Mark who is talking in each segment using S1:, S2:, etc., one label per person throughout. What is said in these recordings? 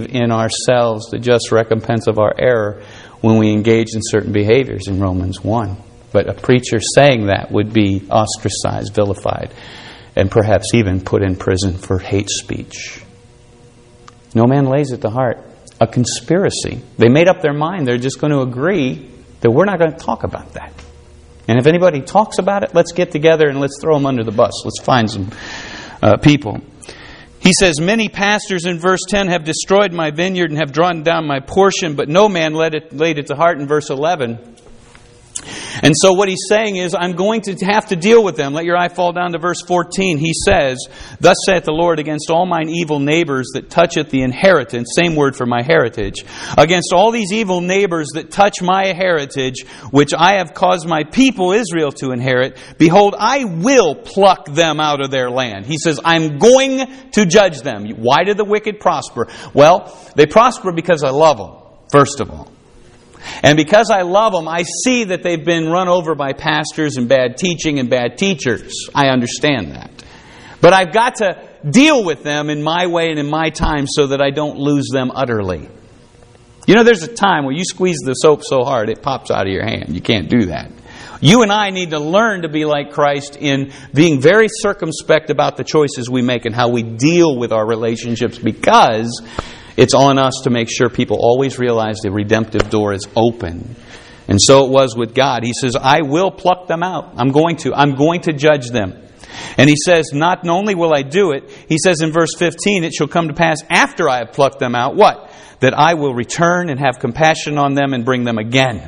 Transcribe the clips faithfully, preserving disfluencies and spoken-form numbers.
S1: in ourselves the just recompense of our error when we engage in certain behaviors in Romans one. But a preacher saying that would be ostracized, vilified, and perhaps even put in prison for hate speech. No man lays at the heart a conspiracy. They made up their mind. They're just going to agree that we're not going to talk about that. And if anybody talks about it, let's get together and let's throw them under the bus. Let's find some uh, people. He says, many pastors in verse ten have destroyed my vineyard and have drawn down my portion, but no man laid it, laid it to heart in verse eleven. And so what he's saying is, I'm going to have to deal with them. Let your eye fall down to verse fourteen. He says, thus saith the Lord, against all mine evil neighbors that toucheth the inheritance, same word for my heritage, against all these evil neighbors that touch my heritage, which I have caused my people Israel to inherit, behold, I will pluck them out of their land. He says, I'm going to judge them. Why did the wicked prosper? Well, they prosper because I love them, first of all. And because I love them, I see that they've been run over by pastors and bad teaching and bad teachers. I understand that. But I've got to deal with them in my way and in my time so that I don't lose them utterly. You know, there's a time where you squeeze the soap so hard it pops out of your hand. You can't do that. You and I need to learn to be like Christ in being very circumspect about the choices we make and how we deal with our relationships, because it's on us to make sure people always realize the redemptive door is open. And so it was with God. He says, I will pluck them out. I'm going to. I'm going to judge them. And he says, not only will I do it, he says in verse fifteen, it shall come to pass after I have plucked them out, what? That I will return and have compassion on them and bring them again.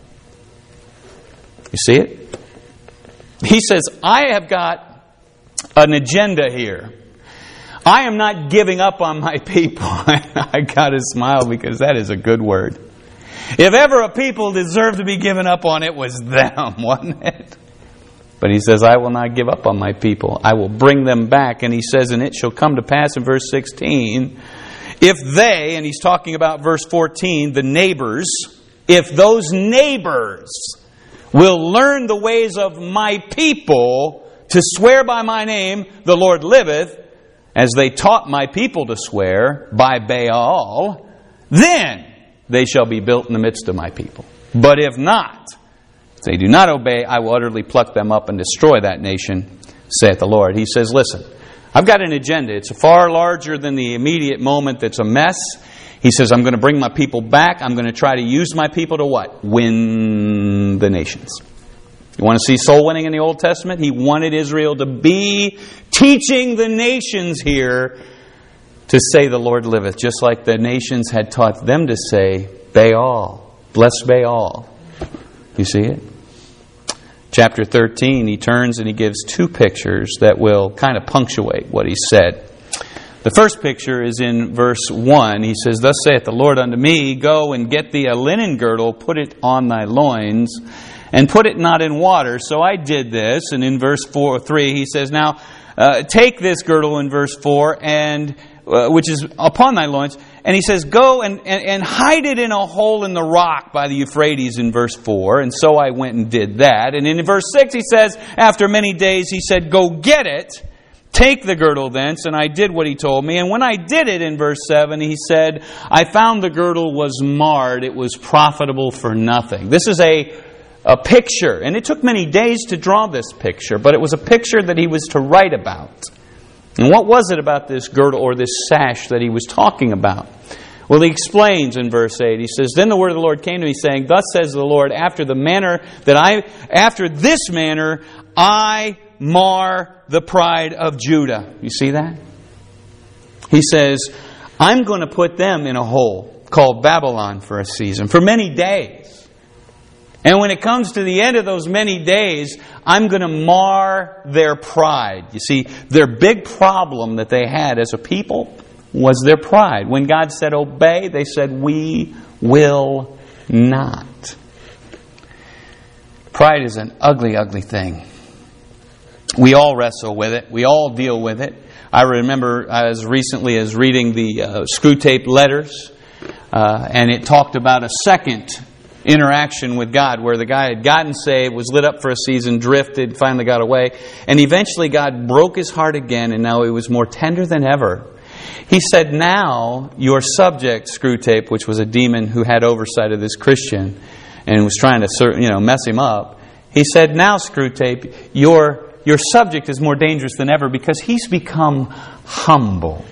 S1: You see it? He says, I have got an agenda here. I am not giving up on my people. I got to smile because that is a good word. If ever a people deserved to be given up on, it was them, wasn't it? But he says, I will not give up on my people. I will bring them back. And he says, and it shall come to pass in verse sixteen, if they, and he's talking about verse fourteen, the neighbors, if those neighbors will learn the ways of my people to swear by my name, the Lord liveth, as they taught my people to swear by Baal, then they shall be built in the midst of my people. But if not, if they do not obey, I will utterly pluck them up and destroy that nation, saith the Lord. He says, listen, I've got an agenda. It's far larger than the immediate moment that's a mess. He says, I'm going to bring my people back. I'm going to try to use my people to what? Win the nations. You want to see soul winning in the Old Testament? He wanted Israel to be teaching the nations here to say the Lord liveth, just like the nations had taught them to say Baal. Bless Baal. You see it? Chapter thirteen, he turns and he gives two pictures that will kind of punctuate what he said. The first picture is in verse one. He says, thus saith the Lord unto me, go and get thee a linen girdle, put it on thy loins, and put it not in water. So I did this. And in verse four, three, he says, now uh, take this girdle in verse four, and uh, which is upon thy loins. And he says, go and, and, and hide it in a hole in the rock by the Euphrates in verse four. And so I went and did that. And in verse six, he says, after many days, he said, go get it. Take the girdle thence. And I did what he told me. And when I did it in verse seven, he said, I found the girdle was marred. It was profitable for nothing. This is a A picture, and it took many days to draw this picture, but it was a picture that he was to write about. And what was it about this girdle or this sash that he was talking about? Well, he explains in verse eight. He says, then the word of the Lord came to me, saying, thus says the Lord, after the manner that I, after this manner, I mar the pride of Judah. You see that? He says, I'm going to put them in a hole called Babylon for a season, for many days. And when it comes to the end of those many days, I'm going to mar their pride. You see, their big problem that they had as a people was their pride. When God said obey, they said we will not. Pride is an ugly, ugly thing. We all wrestle with it. We all deal with it. I remember as recently as reading the uh, Screwtape Letters, uh, and it talked about a second interaction with God where the guy had gotten saved, was lit up for a season, drifted, finally got away, and eventually God broke his heart again, and now he was more tender than ever. He said, now your subject, Screwtape, which was a demon who had oversight of this Christian and was trying to, you know, mess him up. He said, now Screwtape, your, your subject is more dangerous than ever because he's become humble.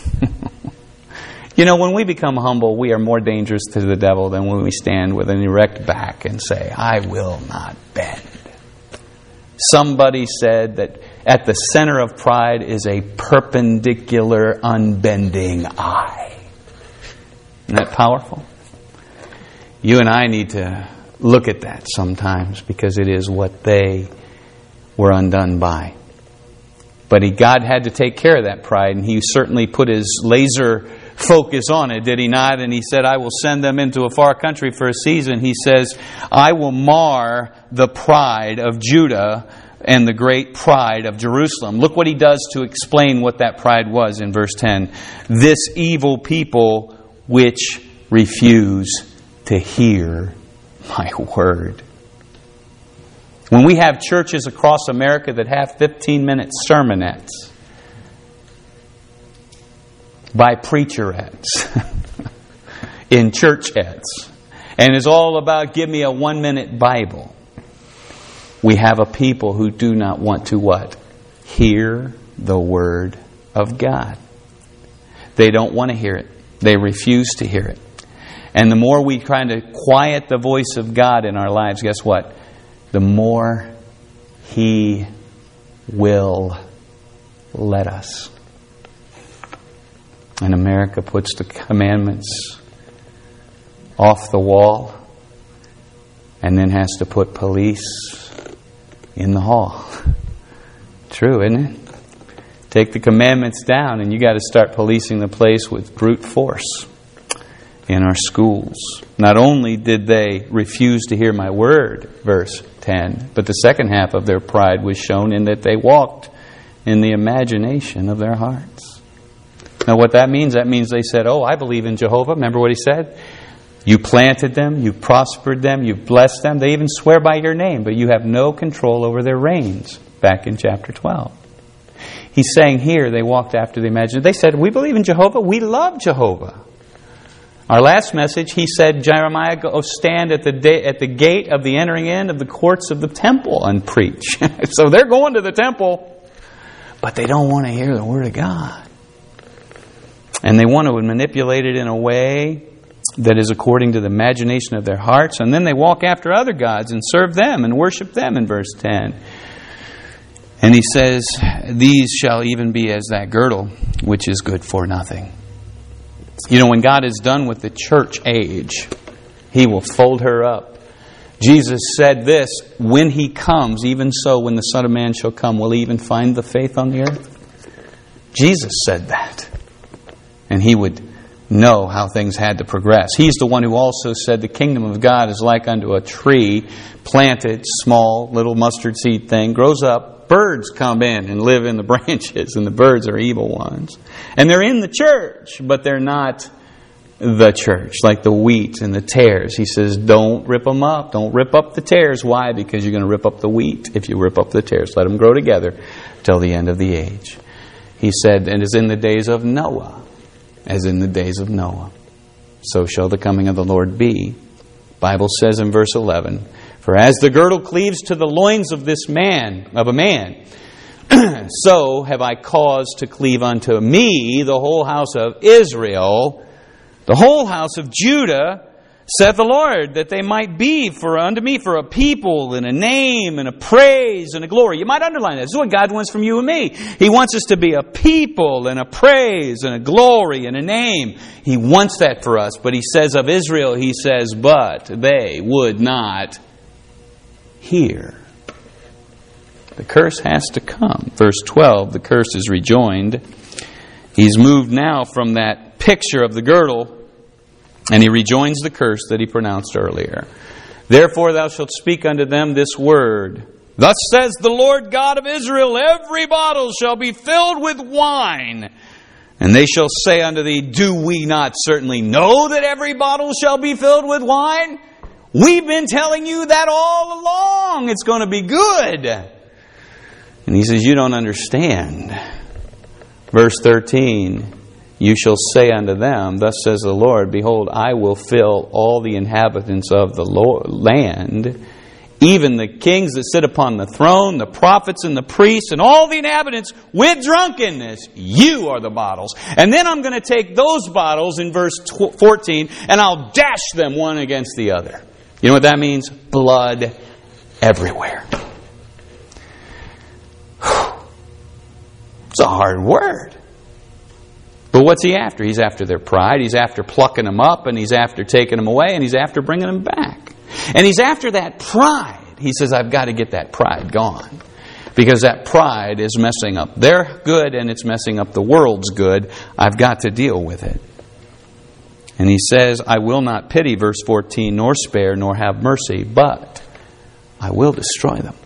S1: You know, when we become humble, we are more dangerous to the devil than when we stand with an erect back and say, I will not bend. Somebody said that at the center of pride is a perpendicular, unbending eye. Isn't that powerful? You and I need to look at that sometimes because it is what they were undone by. But he, God had to take care of that pride, and He certainly put His laser focus on it, did He not? And He said, I will send them into a far country for a season. He says, I will mar the pride of Judah and the great pride of Jerusalem. Look what He does to explain what that pride was in verse ten. This evil people which refuse to hear my word. When we have churches across America that have fifteen-minute sermonettes by preacherettes in churchettes, and it's all about give me a one-minute Bible, we have a people who do not want to what? Hear the Word of God. They don't want to hear it. They refuse to hear it. And the more we try to quiet the voice of God in our lives, guess what? The more He will let us. And America puts the commandments off the wall and then has to put police in the hall. True, isn't it? Take the commandments down and you got to start policing the place with brute force in our schools. Not only did they refuse to hear my word, verse ten, but the second half of their pride was shown in that they walked in the imagination of their hearts. Now what that means, that means they said, oh, I believe in Jehovah. Remember what He said? You planted them, you prospered them, you blessed them. They even swear by your name, but you have no control over their reins. Back in chapter twelve. He's saying here they walked after the imagination. They said, we believe in Jehovah. We love Jehovah. Our last message, he said, Jeremiah, go stand at the day, at the gate of the entering in of the courts of the temple and preach. So they're going to the temple, but they don't want to hear the Word of God. And they want to manipulate it in a way that is according to the imagination of their hearts. And then they walk after other gods and serve them and worship them in verse ten. And he says, these shall even be as that girdle, which is good for nothing. You know, when God is done with the church age, He will fold her up. Jesus said this, when He comes, even so when the Son of Man shall come, will He even find the faith on the earth? Jesus said that. And He would know how things had to progress. He's the one who also said the kingdom of God is like unto a tree planted, small, little mustard seed thing, grows up. Birds come in and live in the branches, and the birds are evil ones. And they're in the church, but they're not the church, like the wheat and the tares. He says, don't rip them up. Don't rip up the tares. Why? Because you're going to rip up the wheat if you rip up the tares. Let them grow together till the end of the age. He said, and as in the days of Noah, as in the days of Noah, so shall the coming of the Lord be. Bible says in verse eleven, for as the girdle cleaves to the loins of this man, of a man, so have I caused to cleave unto me the whole house of Israel, the whole house of Judah, saith the Lord, that they might be for unto me for a people and a name and a praise and a glory. You might underline that. This is what God wants from you and me. He wants us to be a people and a praise and a glory and a name. He wants that for us. But He says of Israel, He says, but they would not hear. The curse has to come. Verse twelve, the curse is rejoined. He's moved now from that picture of the girdle, and he rejoins the curse that he pronounced earlier. Therefore thou shalt speak unto them this word. Thus says the Lord God of Israel, every bottle shall be filled with wine. And they shall say unto thee, do we not certainly know that every bottle shall be filled with wine? We've been telling you that all along. It's going to be good. And he says, you don't understand. Verse thirteen, you shall say unto them, Thus says the Lord, Behold, I will fill all the inhabitants of the land, even the kings that sit upon the throne, the prophets and the priests, and all the inhabitants with drunkenness. You are the bottles. And then I'm going to take those bottles in verse fourteen, and I'll dash them one against the other. You know what that means? Blood everywhere. It's a hard word. But what's he after? He's after their pride. He's after plucking them up, and he's after taking them away, and he's after bringing them back. And he's after that pride. He says, I've got to get that pride gone. Because that pride is messing up their good, and it's messing up the world's good. I've got to deal with it. And he says, I will not pity, verse fourteen, nor spare, nor have mercy, but I will destroy them.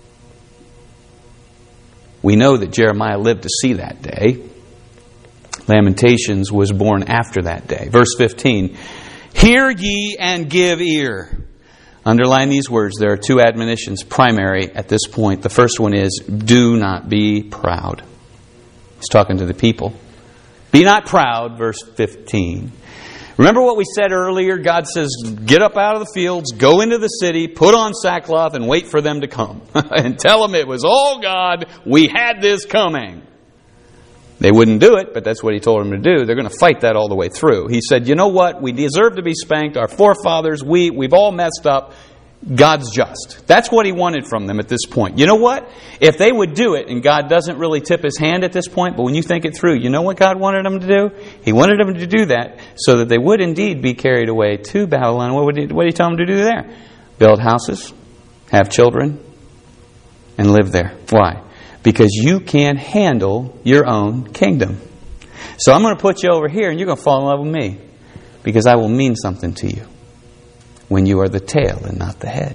S1: We know that Jeremiah lived to see that day. Lamentations was born after that day. Verse fifteen, Hear ye and give ear. Underline these words. There are two admonitions primary at this point. The first one is, do not be proud. He's talking to the people. Be not proud, verse fifteen. Remember what we said earlier? God says, get up out of the fields, go into the city, put on sackcloth, and wait for them to come. And tell them it was all God. We had this coming. They wouldn't do it, but that's what he told them to do. They're going to fight that all the way through. He said, you know what? We deserve to be spanked. Our forefathers, we, we've all messed up. God's just. That's what he wanted from them at this point. You know what? If they would do it, and God doesn't really tip his hand at this point, but when you think it through, you know what God wanted them to do? He wanted them to do that so that they would indeed be carried away to Babylon. What would he, what did he tell them to do there? Build houses, have children, and live there. Why? Because you can't handle your own kingdom. So I'm going to put you over here, and you're going to fall in love with me, because I will mean something to you when you are the tail and not the head.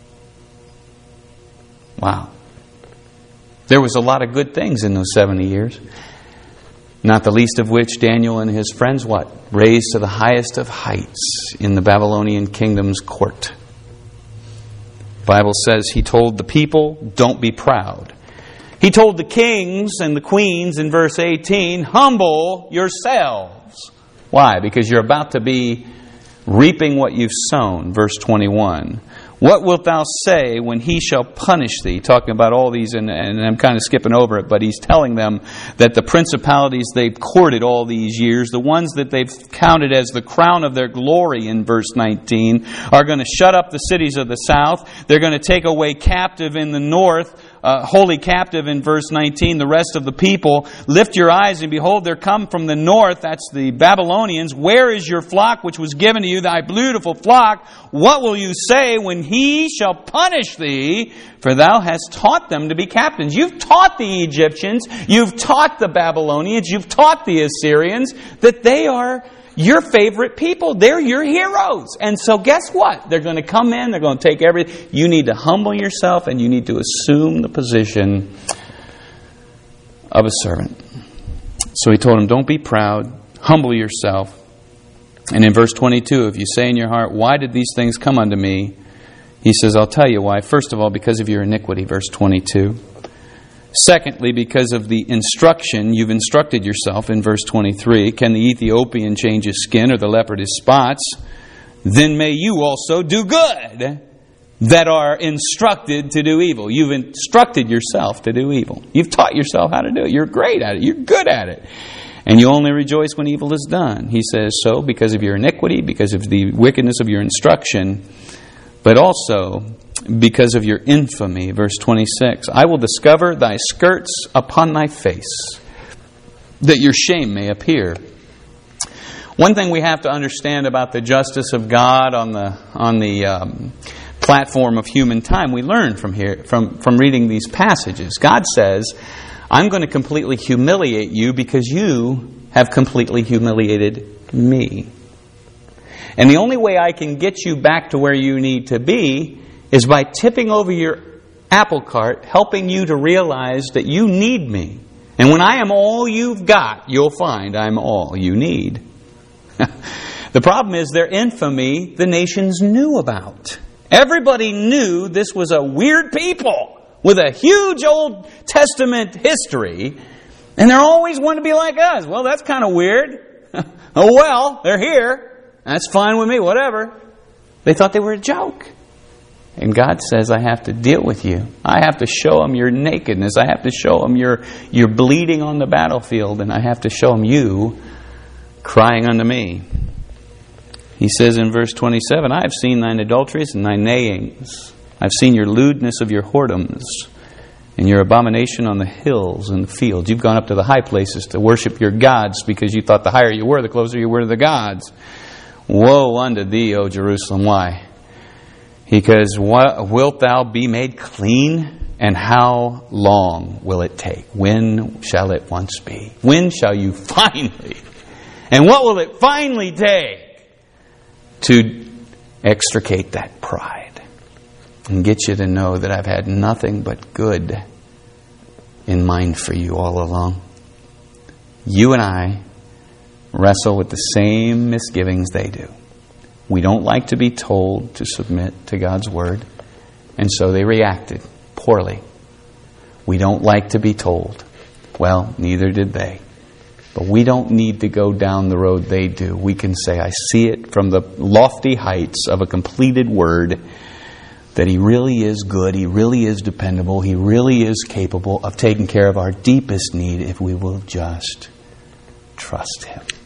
S1: Wow. There was a lot of good things in those seventy years. Not the least of which Daniel and his friends, what? Raised to the highest of heights in the Babylonian kingdom's court. The Bible says he told the people, don't be proud. He told the kings and the queens in verse eighteen, humble yourselves. Why? Because you're about to be reaping what you've sown. Verse twenty-one. What wilt thou say when he shall punish thee? Talking about all these, and, and I'm kind of skipping over it, but he's telling them that the principalities they've courted all these years, the ones that they've counted as the crown of their glory in verse nineteen, are going to shut up the cities of the south. They're going to take away captive in the north, uh, wholly captive in verse nineteen, the rest of the people. Lift your eyes and behold, there come from the north, that's the Babylonians. Where is your flock which was given to you, thy beautiful flock? What will you say when he shall punish thee? For thou hast taught them to be captains. You've taught the Egyptians, you've taught the Babylonians, you've taught the Assyrians that they are your favorite people. They're your heroes. And so guess what? They're going to come in, they're going to take everything. You need to humble yourself and you need to assume the position of a servant. So he told them, don't be proud, humble yourself. And in verse twenty-two, if you say in your heart, why did these things come unto me? He says, I'll tell you why. First of all, because of your iniquity, verse twenty-two. Secondly, because of the instruction you've instructed yourself in verse twenty-three. Can the Ethiopian change his skin or the leopard his spots? Then may you also do good that are instructed to do evil. You've instructed yourself to do evil. You've taught yourself how to do it. You're great at it. You're good at it. And you only rejoice when evil is done. He says so because of your iniquity, because of the wickedness of your instruction, but also because of your infamy. Verse twenty-six, I will discover thy skirts upon thy face, that your shame may appear. One thing we have to understand about the justice of God on the on the um, platform of human time, we learn from here from, from reading these passages. God says, I'm going to completely humiliate you because you have completely humiliated me. And the only way I can get you back to where you need to be is by tipping over your apple cart, helping you to realize that you need me. And when I am all you've got, you'll find I'm all you need. The problem is their infamy the nations knew about. Everybody knew this was a weird people with a huge Old Testament history And they're always wanting to be like us. Well, that's kind of weird. Oh well, they're here. That's fine with me, whatever. They thought they were a joke. And God says, I have to deal with you. I have to show them your nakedness. I have to show them your, your bleeding on the battlefield. And I have to show them you crying unto me. He says in verse twenty-seven, I have seen thine adulteries and thine neighings. I've seen your lewdness of your whoredoms and your abomination on the hills and the fields. You've gone up to the high places to worship your gods because you thought the higher you were, the closer you were to the gods. Woe unto thee, O Jerusalem. Why? Because what, wilt thou be made clean? And how long will it take? When shall it once be? When shall you finally? And what will it finally take to extricate that pride and get you to know that I've had nothing but good in mind for you all along? You and I wrestle with the same misgivings they do. We don't like to be told to submit to God's Word, and so they reacted poorly. We don't like to be told. Well, neither did they. But we don't need to go down the road they do. We can say, I see it from the lofty heights of a completed Word that He really is good, He really is dependable, He really is capable of taking care of our deepest need if we will just trust Him.